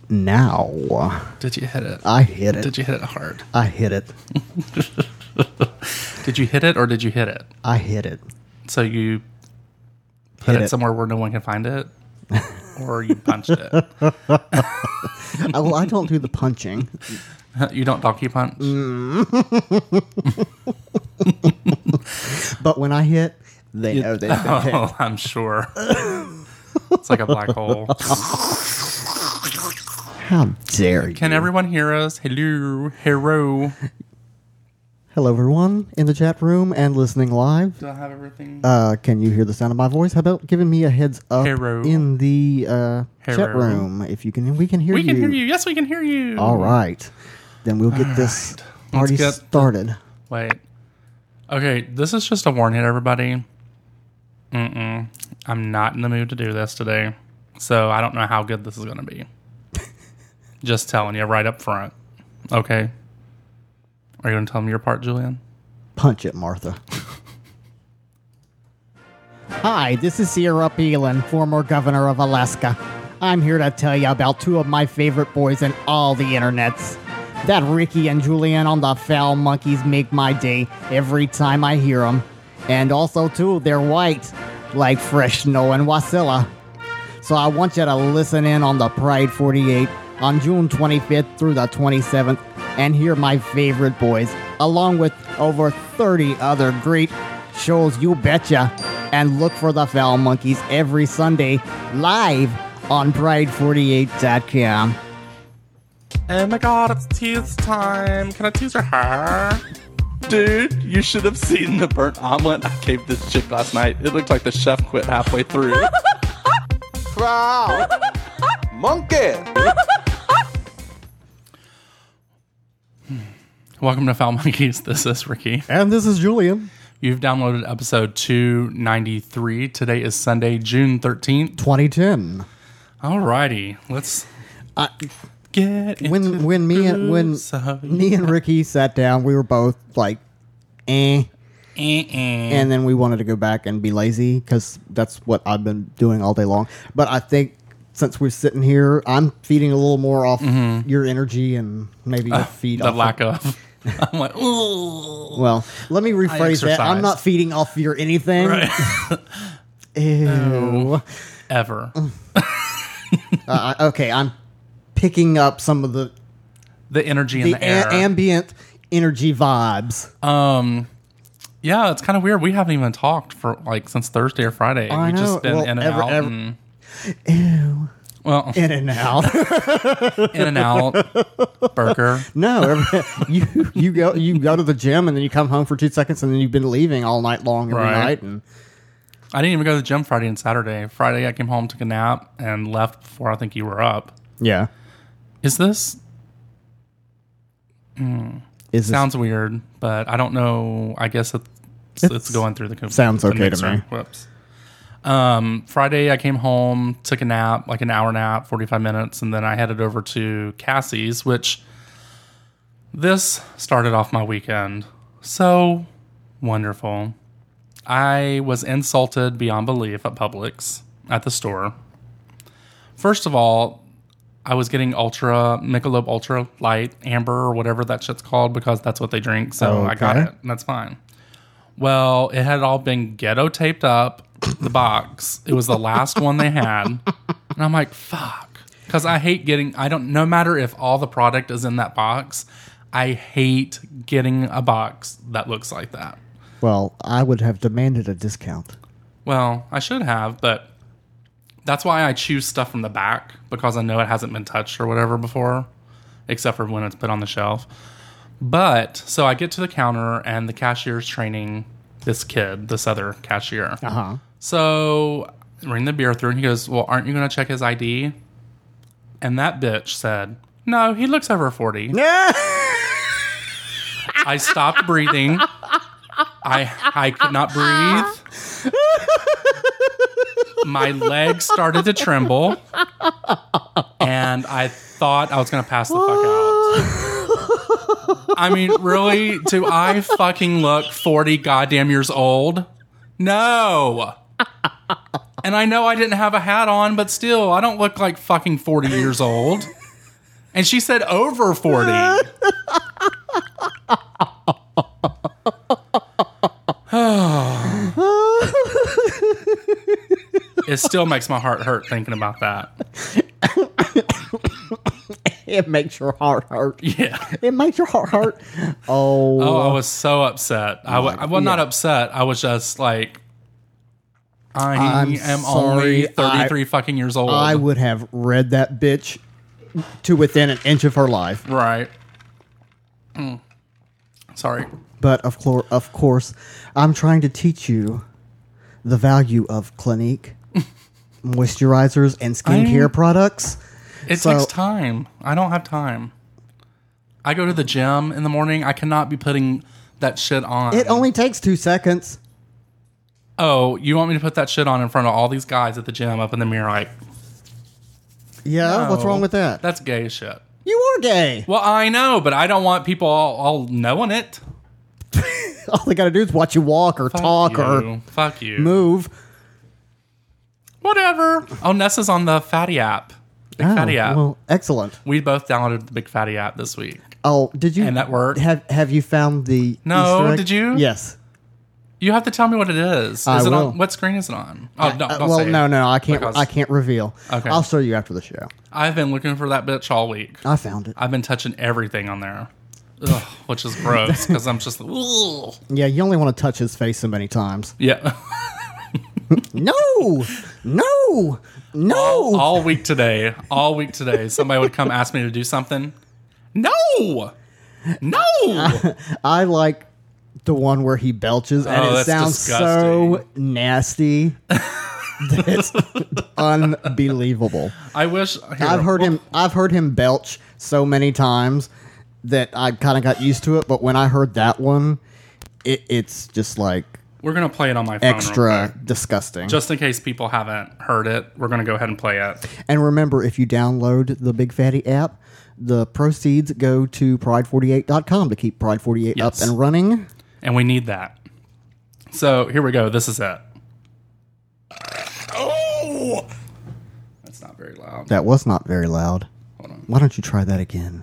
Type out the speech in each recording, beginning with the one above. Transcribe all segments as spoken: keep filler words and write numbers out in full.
now. Did you hit it? I hit it. Did you hit it hard? I hit it. Did you hit it or did you hit it? I hit it. So you put Hit it, it. somewhere where no one can find it? Or you punched it? Uh, well, I don't do the punching. You don't donkey punch? But when I hit, they You- know they've been hit. Oh, I'm sure. It's like a black hole. How dare you? Can everyone hear us? Hello. Hello. Hello, everyone in the chat room and listening live. Do I have everything? Uh, can you hear the sound of my voice? How about giving me a heads up Hello. in the uh, chat Hello. room? If you can, we can hear we you. can hear you. Yes, we can hear you. All right. Then we'll get All this right. party Let's get- started. Wait. Okay, this is just a warning, everybody. Mm-mm. I'm not in the mood to do this today. So I don't know how good this is going to be. Just telling you right up front. Okay. Are you going to tell me your part, Julian? Punch it, Martha. Hi, this is Sierra Palin, former governor of Alaska. I'm here to tell you about two of my favorite boys in all the internets. That Ricky and Julian on the Foul Monkeys make my day every time I hear them. And also, too, they're white, like fresh snow in Wasilla. So I want you to listen in on the Pride forty-eight on June twenty-fifth through the twenty-seventh and hear my favorite boys, along with over thirty other great shows, you betcha. And look for the Foul Monkeys every Sunday live on pride forty-eight dot com. Oh my god, it's tease time. Can I tease your hair? Dude, you should have seen the burnt omelet I gave this chick last night. It looked like the chef quit halfway through. Wow. Monkey. Welcome to Foul Monkeys. This is Ricky. And this is Julian. You've downloaded episode two ninety-three. Today is Sunday, June thirteenth. twenty ten. Alrighty, let's I, get into when when me and when the me and Ricky sat down, we were both like, eh. and And then we wanted to go back and be lazy because that's what I've been doing all day long. But I think since we're sitting here, I'm feeding a little more off your energy and maybe you'll feed the off lack of, of. I'm like, ooh. Well, let me rephrase that. I'm exercised. not feeding off your anything. Right. Ew. Ever. Uh, okay, I'm picking up some of the The energy in the the air. a- ambient energy vibes. um, yeah, it's kind of weird. We haven't even talked for like since Thursday or Friday. I We've know. just been Well, in and ever- out. ever- and, Ew. well, In and out. in and out. Burger. No, every, you you go you go to the gym and then you come home for two seconds and then you've been leaving all night long every Right. night and I didn't even go to the gym Friday and Saturday. Friday, I came home, took a nap, and left before I think you were up. yeah. Is this Is this, sounds weird? But I don't know. I guess it's it's, It's- going through the computer. sounds okay to me. Whoops. Um, Friday, I came home, took a nap, like an hour nap, forty-five minutes, and then I headed over to Cassie's, which this started off my weekend. So wonderful. I was insulted beyond belief at Publix at the store. First of all, I was getting Ultra, Michelob Ultra Light, Amber, or whatever that shit's called, because that's what they drink. So I got Okay. it, and that's fine. Well, it had all been ghetto taped up, the box. It was the last one they had. And I'm like, fuck. Because I hate getting, I don't, no matter if all the product is in that box, I hate getting a box that looks like that. well, I would have demanded a discount. Well, I should have, but that's why I choose stuff from the back, because I know it hasn't been touched or whatever before, except for when it's put on the shelf. But, so I get to the counter, and the cashier's training this kid, this other cashier. Uh-huh. So, ring the beer through, and he goes, well, aren't you going to check his I D? And that bitch said, no, he looks over forty. I stopped breathing. I I could not breathe. My legs started to tremble, and I thought I was going to pass the fuck out. I mean, really? Do I fucking look forty goddamn years old? No. And I know I didn't have a hat on, but still, I don't look like fucking forty years old. And she said over forty. It still makes my heart hurt thinking about that. It makes your heart hurt. Yeah. It makes your heart hurt. Oh. Oh, I was so upset. I w- I was not yeah. upset. I was just like, I I'm am sorry. only thirty-three I- fucking years old. I would have read that bitch to within an inch of her life. Right. Mm. Sorry. But of, clor- of course, I'm trying to teach you the value of Clinique moisturizers and skincare I- products. It So- takes time. I don't have time. I go to the gym in the morning. I cannot be putting that shit on. It only takes two seconds. Oh, you want me to put that shit on in front of all these guys at the gym up in the mirror? Like, Yeah, what's no. wrong with that? That's gay shit. You are gay. Well, I know, but I don't want people all, all knowing it. All they got to do is watch you walk or Fuck talk you. or Fuck you. move. Whatever. Oh, Nessa's on the Fatty app. Big Oh, Fatty app. well, excellent. We both downloaded the Big Fatty app this week. Oh, did you? And that worked? Have Have you found the? No, Easter egg? did you? Yes. You have to tell me what it is. Is I it will. on? What screen is it on? Oh, no, Uh, don't well, say no, it. no, I can't. Because I can't reveal. Okay. I'll show you after the show. I've been looking for that bitch all week. I found it. I've been touching everything on there. Ugh, which is gross because I'm just, ugh. Yeah, you only want to touch his face so many times. Yeah. No, no, no. all week today, all week today, somebody would come ask me to do something. No, no. I like the one where he belches, and Oh, it that's sounds so nasty. It's unbelievable. I wish here, I've heard well, him. I've heard him belch so many times that I kind of got used to it. But when I heard that one, it, it's just like We're gonna play it on my phone real extra quick. disgusting. Just in case people haven't heard it, we're gonna go ahead and play it. And remember, if you download the Big Fatty app, the proceeds go to pride forty-eight dot com to keep Pride forty-eight Yes. up and running. And we need that. So here we go. This is it. Oh! That's not very loud. That was not very loud. Hold on. Why don't you try that again?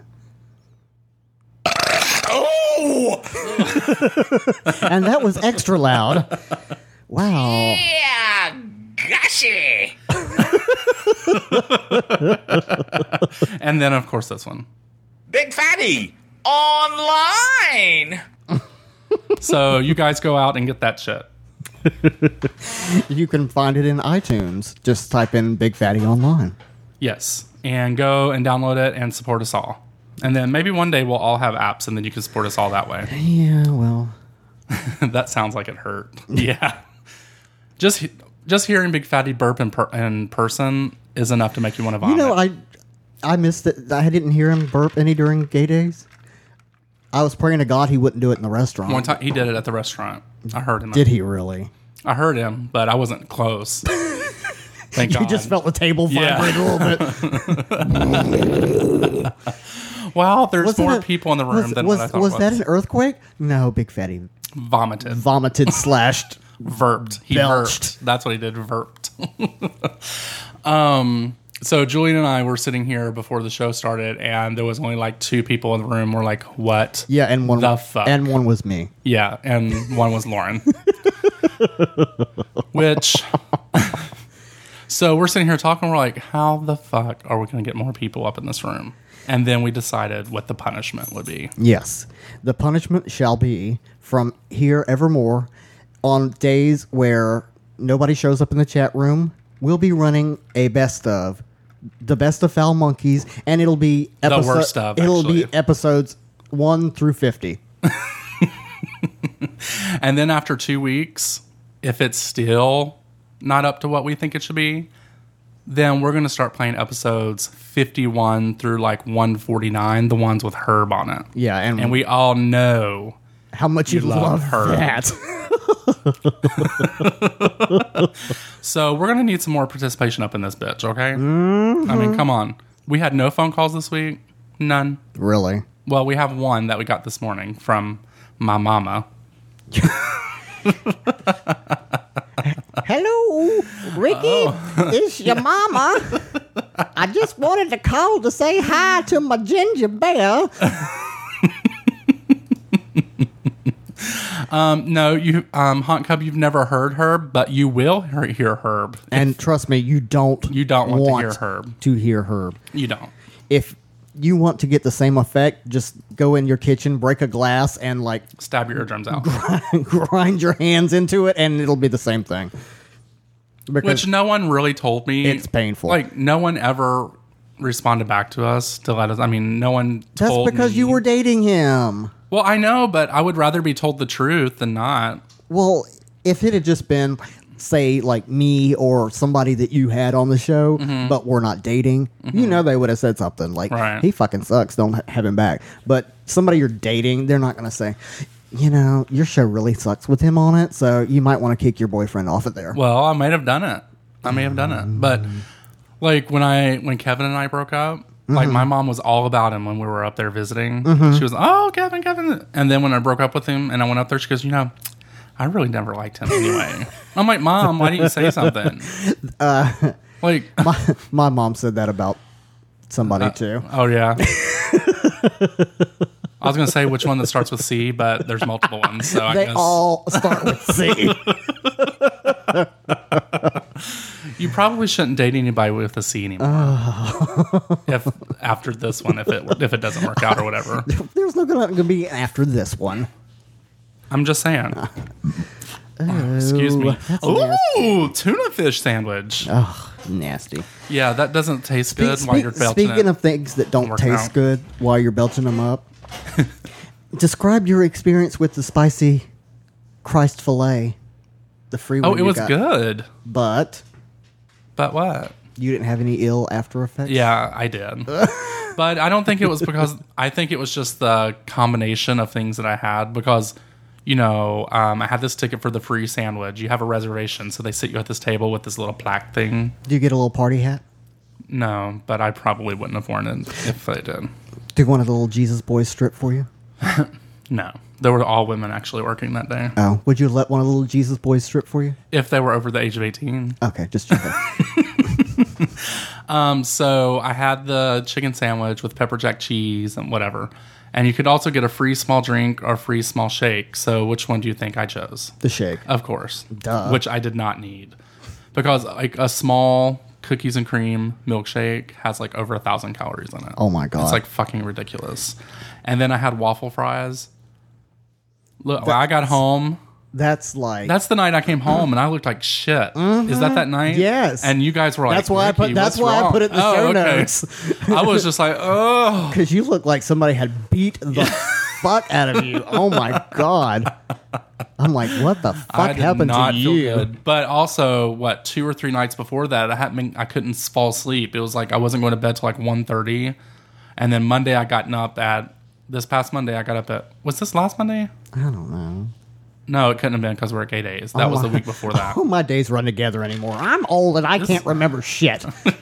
Oh! And that was extra loud. Wow. Yeah, gushy. And then of course this one. Big Fatty online. So you guys go out and get that shit. You can find it in iTunes. Just type in Big Fatty Online. Yes. And go and download it and support us all. And then maybe one day we'll all have apps and then you can support us all that way. Yeah, well. That sounds like it hurt. Yeah. Just he- just hearing Big Fatty burp in, per- in person is enough to make you want to vomit. You know, I I missed it. I didn't hear him burp any during gay days. I was praying to God he wouldn't do it in the restaurant. One time he did it at the restaurant. I heard him. Did he really? I heard him, but I wasn't close. Thank God. You just felt the table Yeah. vibrate a little bit. Wow, there's Was that more a- people in the room was, than was, what I thought was it that was. an earthquake? No, Big Fatty Vomited. vomited slashed. Verped. He Belched. verped. That's what he did. Verped. um. So Julian and I were sitting here before the show started, and there was only like two people in the room. We're like, "What?" Yeah, and one The fuck? and one was me. Yeah, and one was Lauren. Which. So we're sitting here talking. We're like, "How the fuck are we going to get more people up in this room?" And then we decided what the punishment would be. Yes. The punishment shall be from here evermore on days where nobody shows up in the chat room. We'll be running a best of the best of Foul Monkeys, and it'll be episo- worst of, It'll actually. be episodes one through fifty. And then after two weeks, if it's still not up to what we think it should be, then we're going to start playing episodes fifty-one through like one forty-nine, the ones with Herb on it. Yeah, and, And we all know how much you love love, her. that. So we're going to need some more participation up in this bitch, okay? Mm-hmm. I mean, come on. We had no phone calls this week. None. Really? Well, we have one that we got this morning from my mama. Hello, Ricky. Oh. It's your mama. I just wanted to call to say hi to my ginger bear. Um, no, you, um, Haunt Cub, you've never heard Herb, but you will hear, hear Herb. And trust me, you don't. You don't want to hear Herb. To hear Herb. You don't. If you want to get the same effect, just go in your kitchen, break a glass, and like Stab your eardrums out. grind your hands into it, and it'll be the same thing. Because Which no one really told me. it's painful. Like, no one ever responded back to us to let us. I mean, no one that's told because me. you were dating him. Well, I know, but I would rather be told the truth than not. Well, if it had just been, say, like me or somebody that you had on the show, Mm-hmm. but we're not dating, you know they would have said something like, Right. he fucking sucks, don't ha- have him back. But somebody you're dating, they're not going to say, you know, your show really sucks with him on it, so you might want to kick your boyfriend off of there. Well, I might have done it. I may have done it. But, like, when I when Kevin and I broke up, like, my mom was all about him when we were up there visiting. She was, oh, Kevin, Kevin. And then when I broke up with him and I went up there, she goes, you know, I really never liked him anyway. I'm like, Mom, why didn't you say something? Uh, like, my, my mom said that about somebody, too. oh, yeah. I was going to say which one that starts with C, but there's multiple ones. So I They guess all start with C. you probably shouldn't date anybody with a C anymore. Oh. If after this one, if it if it doesn't work out or whatever. There's no going to be after this one. I'm just saying. Oh, excuse me. that's Ooh, tuna fish sandwich. Ugh, nasty. Yeah, that doesn't taste good Speak- while you're speak- belching Speaking it. of things that don't Working taste out. good while you're belching them up, describe your experience with the spicy Christ fillet, the free one. Oh, it you was got. good. But But what? you didn't have any ill after effects. Yeah, I did. But I don't think it was because I think it was just the combination of things that I had because, you know, um, I had this ticket for the free sandwich. You have a reservation, so they sit you at this table with this little plaque thing. Do you get a little party hat? No, but I probably wouldn't have worn it if I did. Did one of the little Jesus boys strip for you? No. There were all women actually working that day. Oh, would you let one of the little Jesus boys strip for you? If they were over the age of eighteen. Okay, just checking. Um, so I had the chicken sandwich with pepper jack cheese and whatever. And you could also get a free small drink or a free small shake. So which one do you think I chose? The shake. Of course. Duh. Which I did not need. Because like a small cookies and cream milkshake has like over a thousand calories in it. Oh my God. It's like fucking ridiculous. And then I had waffle fries. Look, when I got home. That's like That's the night I came home and I looked like shit. Is that that night? Yes. And you guys were like, That's why I put- "Ricky, that's what's why I wrong?" put it in the Oh, show okay. notes. I was just like, oh. because you look like somebody had beat the fuck out of you. Oh my God. I'm like, what the fuck I did happened not to feel you? good. But also, what, two or three nights before that, I hadn't been, I couldn't fall asleep. It was like I wasn't going to bed till like one thirty. And then Monday, I gotten up at, this past Monday, I got up at, was this last Monday? I don't know. No, it couldn't have been because we're at gay days. That Oh was the my- week before that. Oh, my days run together anymore. I'm old and I can't remember shit.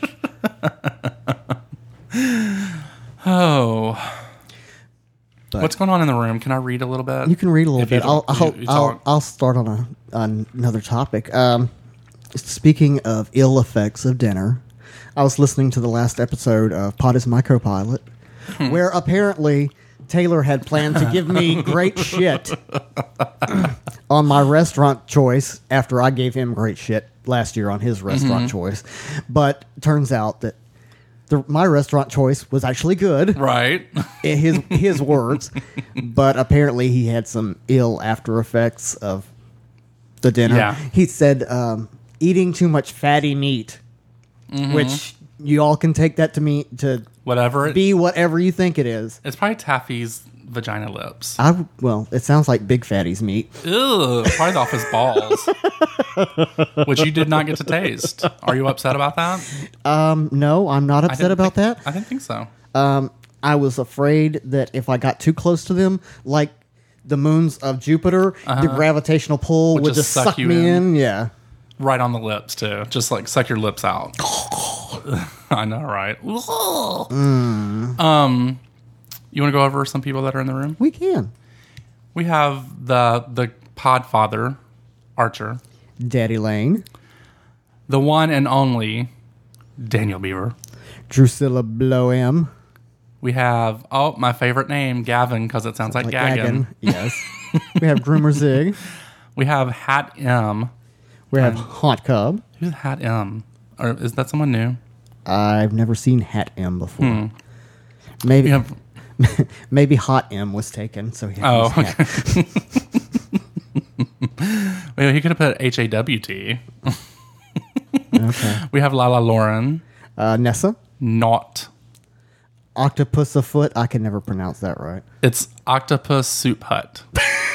Oh. But- What's going on in the room? Can I read a little bit? You can read a little If you bit. I'll don't- I'll, you- you I'll, talk. I'll start on a on another topic. Um, speaking of ill effects of dinner, I was listening to the last episode of Pod is My Co-Pilot, Hmm. where apparently Taylor had planned to give me great shit on my restaurant choice after I gave him great shit last year on his restaurant Mm-hmm. choice. But turns out that the, my restaurant choice was actually good. Right. in his his words, but apparently he had some ill after effects of the dinner. Yeah. He said um, eating too much fatty meat, Mm-hmm. which you all can take that to me to Whatever. It, be whatever you think it is. it's probably Taffy's vagina lips. I well, it sounds like Big Fatty's meat. Ew, probably off his balls, which you did not get to taste. Are you upset about that? Um, no, I'm not I upset didn't about think- that. I didn't think so. Um, I was afraid that if I got too close to them, like the moons of Jupiter, the gravitational pull would, Would just just suck suck, you me in. in. Yeah. Right on the lips too. Just like suck your lips out. I know, right? Um, you want to go over some people that are in the room? We can. We have the the Podfather, Archer, Daddy Lane. the one and only Daniel Beaver, Drusilla Bloem. We have, oh, my favorite name, Gavin, because it sounds like, Like Gaggin. Gaggin. Yes. We have Groomer Zig. We have Hat M. We have Haunt Cub. Who's Hat M? Or is that someone new? I've never seen Hat M before. Maybe We have, maybe Hot M was taken, so he had oh, to use Hat. okay. Well, he could have put H A W T. Okay. We have Lala Lauren. Uh, Nessa. Not. Octopus Afoot. I can never pronounce that right. It's Octopus Soup Hut.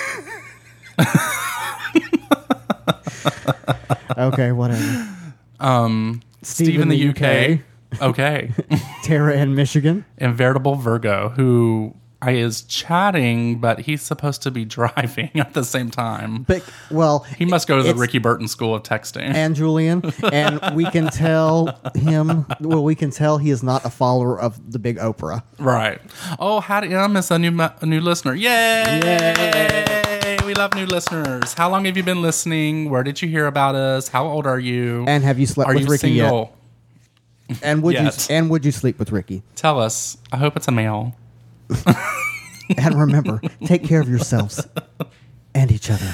Okay, whatever. Um, Steve, Steve in the, U K. Okay. Tara in Michigan. And Veritable Virgo, who I is chatting, but he's supposed to be driving at the same time. But, well, He must go to the it's- Ricky Burton School of Texting. and Julian, and we can tell him. Well, we can tell he is not a follower of the Big Oprah. Right. Oh, Hat M is a new ma- a new listener. Yay! Yay! We love new listeners. How long have you been listening? Where did you hear about us? How old are you? And have you slept are with you Ricky single? yet? And would Yet. you? And would you sleep with Ricky? Tell us. I hope it's a male. And remember, take care of yourselves and each other.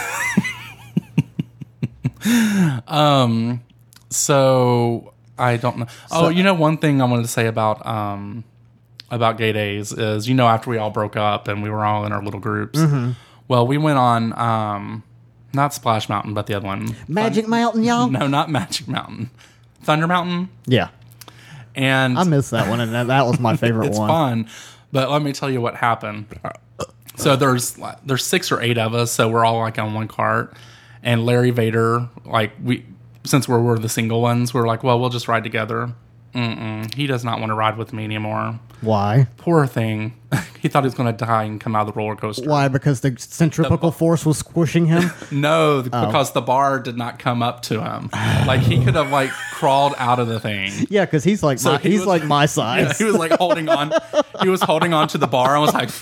So I don't know. Oh, So- you know, one thing I wanted to say about um about gay days is, you know, after we all broke up and we were all in our little groups. Mm-hmm. Well, we went on um not Splash Mountain, but the other one. Magic Mountain, y'all. No, not Magic Mountain. Thunder Mountain. Yeah, And I missed that one, and that, that was my favorite it's one. fun. But let me tell you what happened. So there's there's six or eight of us, so we're all like on one cart. And Larry Vader, like we, since we're, we're the single ones, we're like, well, we'll just ride together. Mm-mm. He does not want to ride with me anymore. Why? Poor thing. He thought he was going to die and come out of the roller coaster. Why? Because the centripetal force was squishing him. No, Oh. because the bar did not come up to him. Like he could have like crawled out of the thing. Yeah, because he's like So my, he he's was- like my Yeah, size. he was like holding on. He was holding on to the bar. I was like,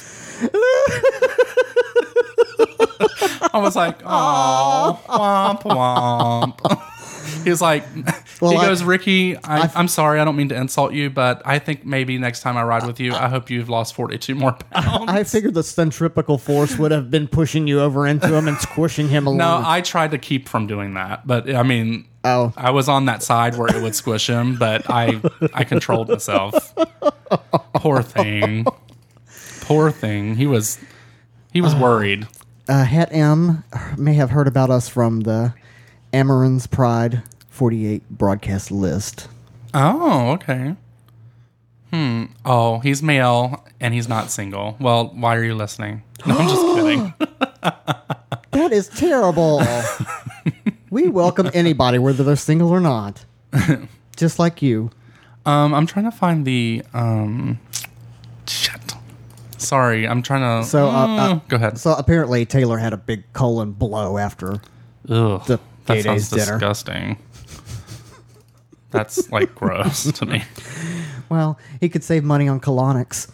I was like, oh, womp womp. He was like, Well, he I- goes, Ricky, I, I- I'm sorry, I don't mean to insult you, but I think maybe next time I ride with you, I hope you've lost forty-two more pounds. I figured the centripetal force would have been pushing you over into him and squishing him along. No, I tried to keep from doing that, but I mean, Oh. I was on that side where it would squish him, but I I controlled myself. Poor thing. Poor thing. He was he was worried. uh, Het M may have heard about us from the Amarins Pride forty-eight broadcast list. Oh, okay. Hmm. Oh, he's male and he's not single. Well, why are you listening? No, I'm just kidding. That is terrible. We welcome anybody, whether they're single or not. Just like you. Um, I'm trying to find the um. Shit. Sorry, I'm trying to. So, uh, uh, go ahead. So apparently Taylor had a big colon blow after. Ugh, the Gay that sounds Days dinner. disgusting. That's like gross to me. Well, he could save money on colonics.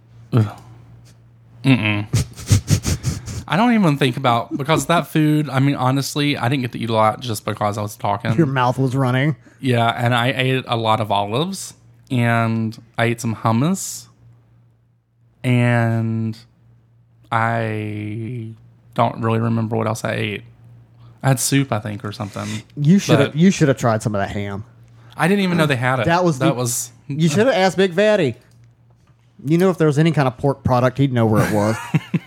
I don't even think about, because that food, I mean, honestly, I didn't get to eat a lot just because I was talking. Your mouth was running. Yeah, and I ate a lot of olives, and I ate some hummus, and I don't really remember what else I ate. I had soup, I think, or something. You should have. But- You should have tried some of that ham. I didn't even know they had it. That was that the- was. You should have asked Big Fatty. You know, if there was any kind of pork product, he'd know where it was.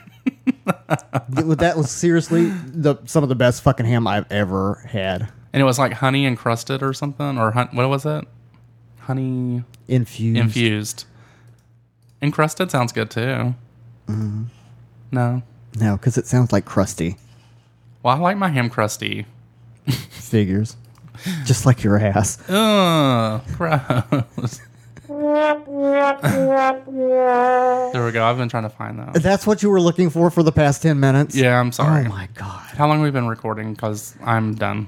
That was seriously the some of the best fucking ham I've ever had. And it was like honey encrusted or something, or hun- what was it? Honey Infused. infused. Encrusted sounds good too. Mm-hmm. No. No, because it sounds like crusty. Well, I like my ham crusty. Figures. Just like your ass. Ugh, gross. There we go. I've been trying to find that. That's what you were looking for for the past ten minutes? Yeah, I'm sorry. Oh, my God. How long have we been recording? Because I'm done.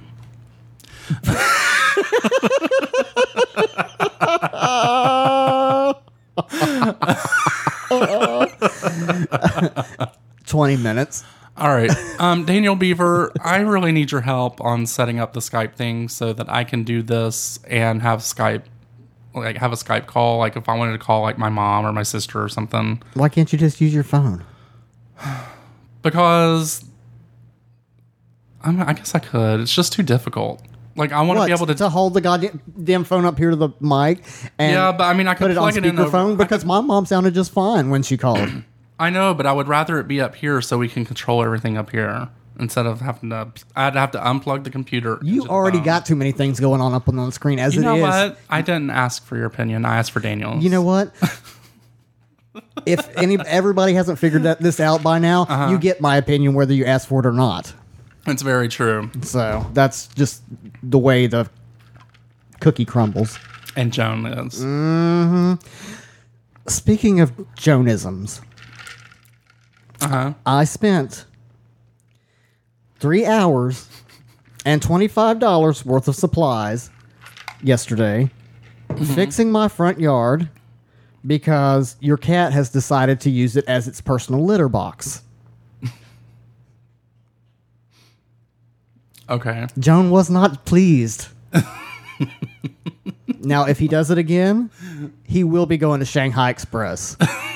twenty minutes. All right. Um, Daniel Beaver, I really need your help on setting up the Skype thing so that I can do this and have Skype like have a Skype call. Like if I wanted to call like my mom or my sister or something. Why can't you just use your phone? Because I, mean, I guess I could. It's just too difficult. Like I want What, to be able to. to hold the goddamn phone up here to the mic and Yeah, but I mean, I could put it on plug it in over- speakerphone I because could- my mom sounded just fine when she called. I know, but I would rather it be up here so we can control everything up here instead of having to. I'd have to unplug the computer. You into the already phone. got too many things going on up on the screen as You it know is. what? I didn't ask for your opinion. I asked for Daniel's. You know what? If any everybody hasn't figured that, this out by now, Uh-huh. you get my opinion whether you ask for it or not. It's very true. So that's just the way the cookie crumbles. And Joan is. Mm. Speaking of Joanisms, Uh huh. I spent three hours and twenty-five dollars worth of supplies yesterday fixing my front yard because your cat has decided to use it as its personal litter box. Okay. Joan was not pleased. Now, if he does it again, he will be going to Shanghai Express.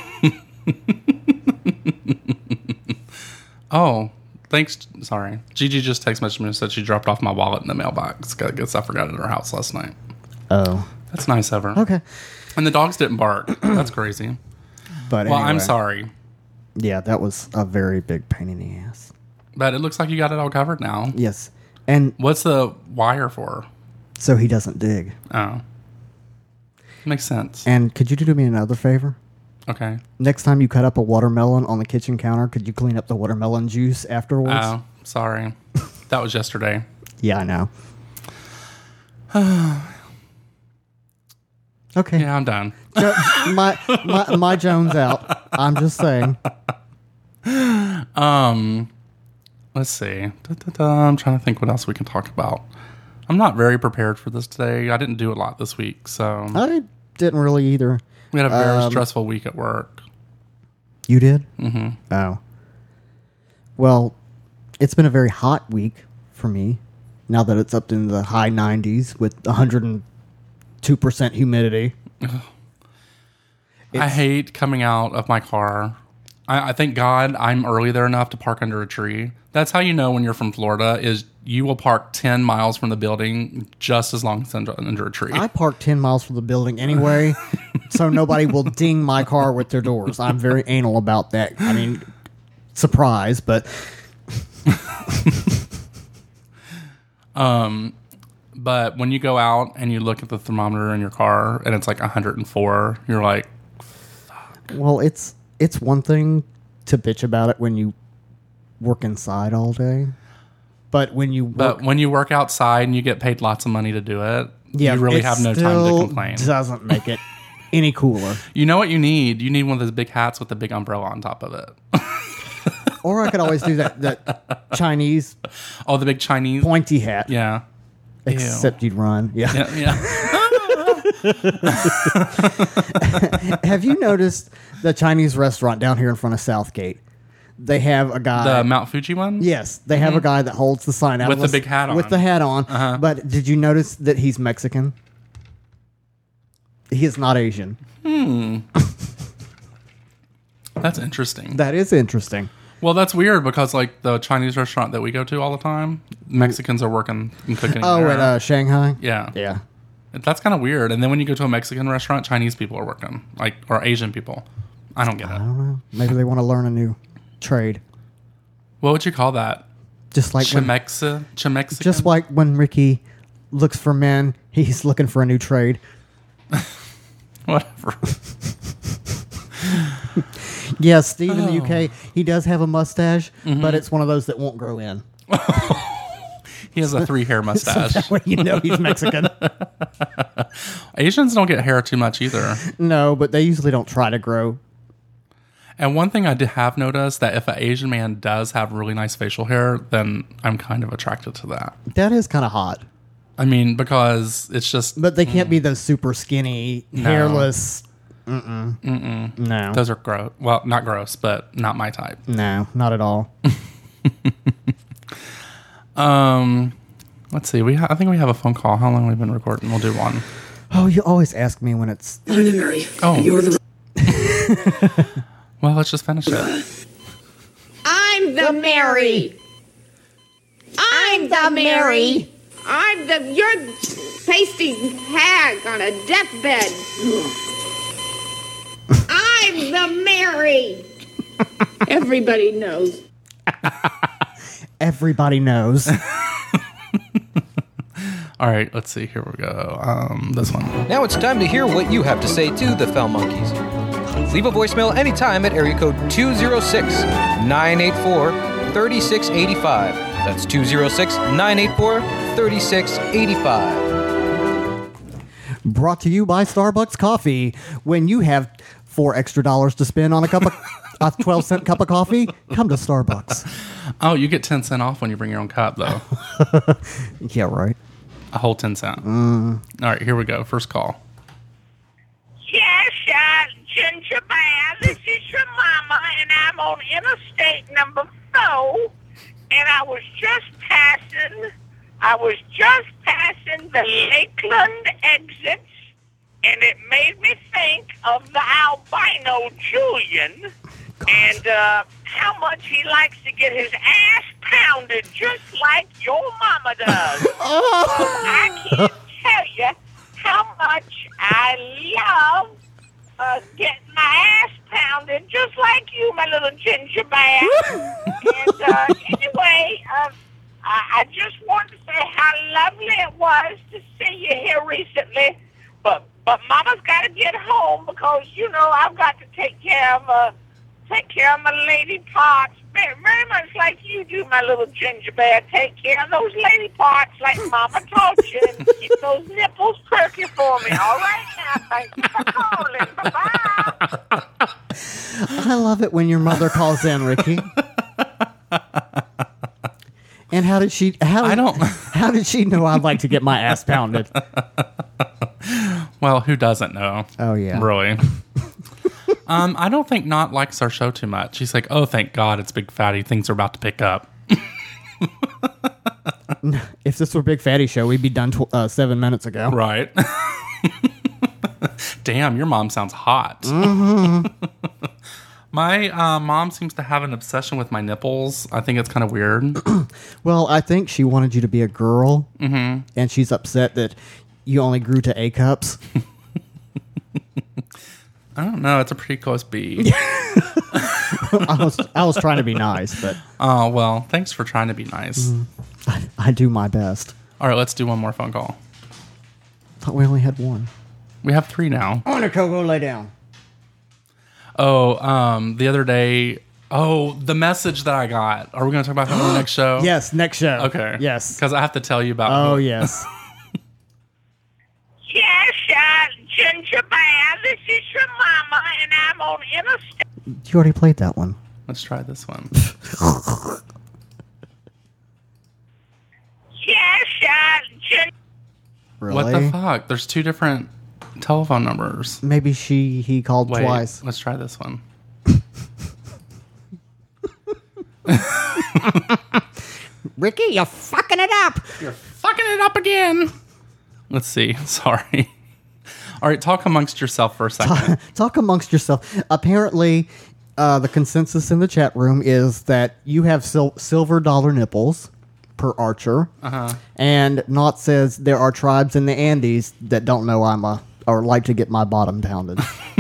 Oh, thanks. Sorry. Gigi just texted me and said she dropped off my wallet in the mailbox. I guess I forgot it at her house last night. Oh. That's nice of her. Okay. And the dogs didn't bark. That's crazy. But Well, anyway, I'm sorry. Yeah, that was a very big pain in the ass. But it looks like you got it all covered now. Yes. And What's the wire for? so he doesn't dig. Oh. Makes sense. And could you do me another favor? Okay. Next time you cut up a watermelon on the kitchen counter, could you clean up the watermelon juice afterwards? Oh, sorry. That was yesterday. Yeah, I know. Okay. Yeah, I'm done. Jo- my, my my Jones out. I'm just saying. Um, let's see. Da, da, da. I'm trying to think what else we can talk about. I'm not very prepared for this today. I didn't do a lot this week, so I didn't really either. we had a very um, stressful week at work. You did? Mm-hmm. Oh. Well, it's been a very hot week for me. Now that it's up in the high nineties with one hundred two percent humidity. I It's- hate coming out of my car. I, I thank God I'm early there enough to park under a tree. That's how you know when you're from Florida is you will park ten miles from the building just as long as it's under, under a tree. I park ten miles from the building anyway, so nobody will ding my car with their doors. I'm very anal about that. I mean, surprise, but Um, but when you go out and you look at the thermometer in your car and it's like one hundred four, you're like, well, it's it's one thing to bitch about it when you work inside all day, but when you work, but when you work outside and you get paid lots of money to do it, yeah, you really it have no time still to complain. Doesn't make it any cooler. You know what you need? You need one of those big hats with a big umbrella on top of it. Or I could always do that that Chinese Oh, the big Chinese. pointy hat. Yeah. Ew. Except you'd run. Yeah. Yeah. yeah. Have you noticed the Chinese restaurant down here in front of Southgate? They have a guy. The Mount Fuji one? Yes, they have a guy that holds the sign out With of the big hat With on. the hat on. Uh-huh. But did you notice that he's Mexican? He is not Asian. That's interesting. That is interesting. Well, that's weird because like the Chinese restaurant that we go to all the time, Mexicans are working and cooking. Oh, there. at uh, Shanghai. yeah. Yeah. That's kind of weird. And then when you go to a Mexican restaurant, Chinese people are working, like or Asian people. I don't get I it. don't know. Maybe they want to learn a new trade. What would you call that? Just like when, Chimexa? Chimexican? just like when Ricky looks for men, he's looking for a new trade. Whatever. Yes, Steve in the Oh. U K, he does have a mustache, Mm-hmm. but it's one of those that won't grow in. He has a three hair mustache. That way you know he's Mexican. Asians don't get hair too much either. No, but they usually don't try to grow. And one thing I did have noticed that if an Asian man does have really nice facial hair, then I'm kind of attracted to that. That is kind of hot. I mean, because it's just But they can't be those super skinny, No. hairless. Mm-mm. Mm-mm. No. those are gross. Well, not gross, but not my type. No, not at all. Um, let's see. We ha- I think we have a phone call. How long have we been recording? We'll do one. Oh, you always ask me when it's... I'm the Mary. Oh. And you're the... Well, let's just finish it. I'm the Mary. I'm the Mary. I'm the you're pasty hag on a deathbed. I'm the Mary. Everybody knows. Everybody knows. All right, let's see. Here we go. Um, this one. Now it's time to hear what you have to say to the Foul Monkeys. Leave a voicemail anytime at area code two oh six, nine eight four, three six eight five. That's two oh six, nine eight four, three six eight five. Brought to you by Starbucks Coffee. When you have four extra dollars to spend on a cup of a twelve cent cup of coffee, come to Starbucks. Oh, you get ten cent off when you bring your own cup, though. Yeah, right. A whole ten cent. Mm. All right, here we go. First call. Yes, uh, Ginger Bear, this is your mama, and I'm on Interstate number four, and I was just passing, I was just passing the Lakeland exits, and it made me think of the albino Julian, and uh, how much he likes to get his ass pounded just like your mama does. Oh. I can't tell you how much I love uh, getting my ass pounded just like you, my little ginger bear. And uh, anyway, uh, I, I just wanted to say how lovely it was to see you here recently. But but Mama's got to get home because, you know, I've got to take care of uh, take care of my lady parts. Very, very much like you do, my little ginger bear. Take care of those lady parts like Mama taught you, and keep those nipples perky for me. All right now, thank you for calling. Bye-bye. I love it when your mother calls in, Ricky. And how did she? How did, I don't- How did she know I'd like to get my ass pounded? Well, who doesn't know? Oh, yeah. Really? um, I don't think Not likes our show too much. She's like, oh, thank God it's Big Fatty. Things are about to pick up. If this were Big Fatty Show, we'd be done tw- uh, seven minutes ago. Right. Damn, your mom sounds hot. Mm-hmm. My uh, mom seems to have an obsession with my nipples. I think it's kind of weird. Well, I think she wanted you to be a girl, mm-hmm. and she's upset that you only grew to A cups. I don't know. It's a pretty close B. I was I was trying to be nice, but Oh, well, thanks for trying to be nice. Mm. I, I do my best. All right, let's do one more phone call. Thought we only had one. We have three now. Monaco, go lay down. Oh, um, the other day. Oh, the message that I got. Are we going to talk about that on the next show? Yes, next show. Okay. Yes. Because I have to tell you about. Oh, who- yes. Yes, uh, Ginger Bear, this is your mama, and I'm on Interstate. You already played that one. Let's try this one. Yes, uh, Ginger. Really? What the fuck? There's two different telephone numbers. Maybe she he called Wait, twice. let's try this one. Ricky, you're fucking it up. You're fucking it up again. Let's see. Sorry. All right, talk amongst yourself for a second. Talk amongst yourself. Apparently, uh, the consensus in the chat room is that you have sil- silver dollar nipples per Archer. Uh-huh. And Knott says there are tribes in the Andes that don't know I'm a or like to get my bottom pounded.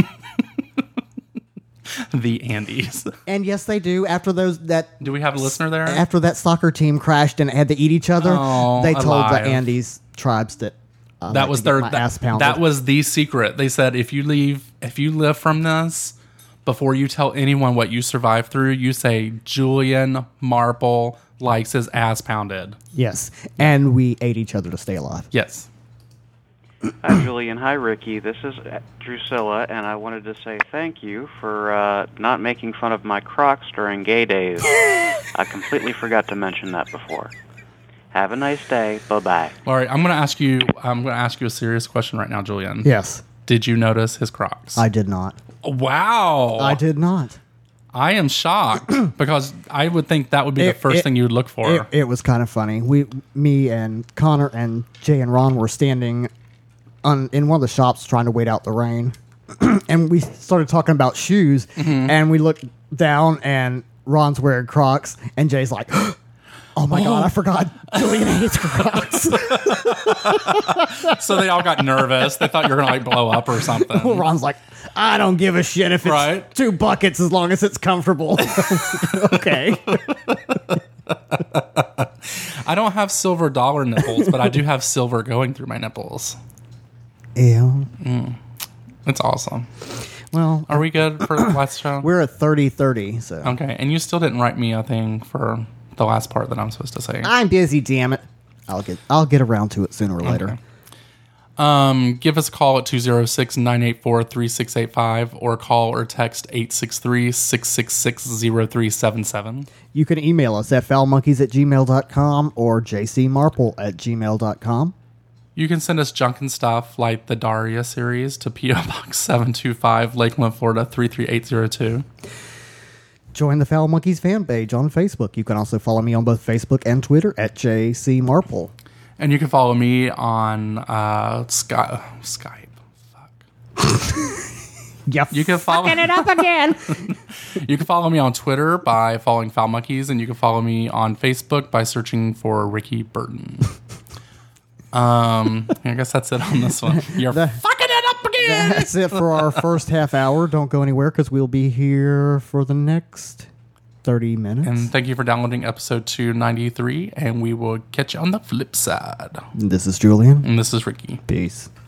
The Andes. And yes, they do. After those that Do we have a listener there? after that soccer team crashed and had to eat each other, Oh, they told alive. the Andes tribes that uh, that like was to get their my that, ass pounded. that was the secret. They said if you leave if you live from this, before you tell anyone what you survived through, you say Julian Marple likes his ass pounded. Yes, and we ate each other to stay alive. Yes. Hi, Julian. Hi, Ricky. This is Drusilla, and I wanted to say thank you for uh, not making fun of my Crocs during gay days. I completely forgot to mention that before. Have a nice day. Bye-bye. All right, I'm going to ask you I'm going to ask you a serious question right now, Julian. Yes, Did you notice his Crocs? I did not. Wow. I did not. I am shocked because I would think that would be the It- first it- thing you would look for. It, it was kind of funny. We, me and Connor and Jay and Ron were standing on in one of the shops trying to wait out the rain, and we started talking about shoes, Mm-hmm. and we looked down, and Ron's wearing Crocs, and Jay's like, "Oh my god, I forgot Julian hates Crocs." So they all got nervous. They thought you were going to like blow up or something. Ron's like, "I don't give a shit if it's Right. two buckets as long as it's comfortable." Okay. I don't have silver dollar nipples, but I do have silver going through my nipples. Yeah. It's awesome. Well, Are we good for the last show? we're at thirty thirty, so. Okay, and you still didn't write me a thing for the last part that I'm supposed to say. I'm busy, damn it. I'll get I'll get around to it sooner or later. Okay. Um, give us a call at two oh six, nine eight four, three six eight five or call or text eight six three, six six six, zero three seven seven. You can email us at foulmonkeys at gmail dot com or jcmarple at gmail dot com. You can send us junk and stuff like the Daria series to P O Box seven two five, Lakeland, Florida three three eight zero two. Join the Foul Monkeys fan page on Facebook. You can also follow me on both Facebook and Twitter at jcmarple. And you can follow me on uh, Sky- Skype. Fuck. Yep. You can follow it up again. You can follow me on Twitter by following Foul Monkeys, and you can follow me on Facebook by searching for Ricky Burton. um, I guess that's it on this one. You're The- fucking it up again. That's it for our first half hour. Don't go anywhere because we'll be here for the next thirty minutes. And thank you for downloading episode two ninety-three, and we will catch you on the flip side. This is Julian. And this is Ricky. Peace.